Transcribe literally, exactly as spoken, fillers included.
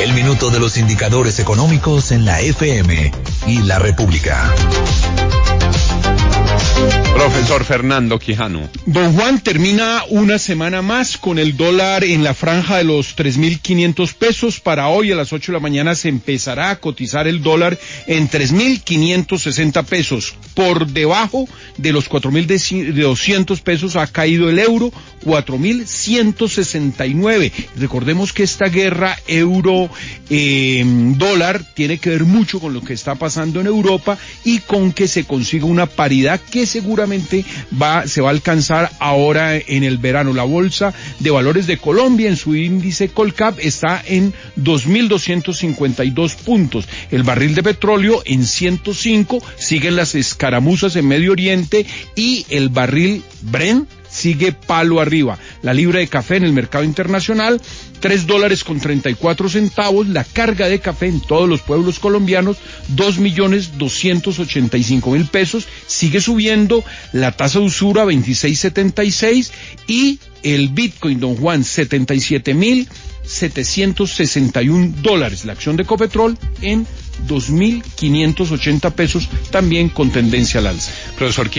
El minuto de los indicadores económicos en la F M y la República. Profesor Fernando Quijano. Don Juan, termina una semana más con el dólar en la franja de los tres mil quinientos pesos. Para hoy a las ocho de la mañana se empezará a cotizar el dólar en tres mil quinientos sesenta pesos. Por debajo de los cuatro mil doscientos pesos ha caído el euro, cuatro mil ciento sesenta y nueve. Recordemos que esta guerra euro-dólar eh, tiene que ver mucho con lo que está pasando en Europa y con que se consiga una paridad que seguramente va, se va a alcanzar ahora en el verano. La Bolsa de Valores de Colombia en su índice Colcap está en dos mil doscientos cincuenta y dos puntos. El barril de petróleo en ciento cinco, siguen las escaramuzas en Medio Oriente y el barril Brent sigue palo arriba. La libra de café en el mercado internacional, tres dólares con treinta y cuatro centavos. La carga de café en todos los pueblos colombianos, dos millones doscientos ochenta y cinco mil pesos. Sigue subiendo la tasa de usura, veintiséis setenta y seis. Y el Bitcoin, don Juan, setenta y siete mil setecientos sesenta y un dólares. La acción de Ecopetrol en dos mil quinientos ochenta pesos, también con tendencia al alza. Profesor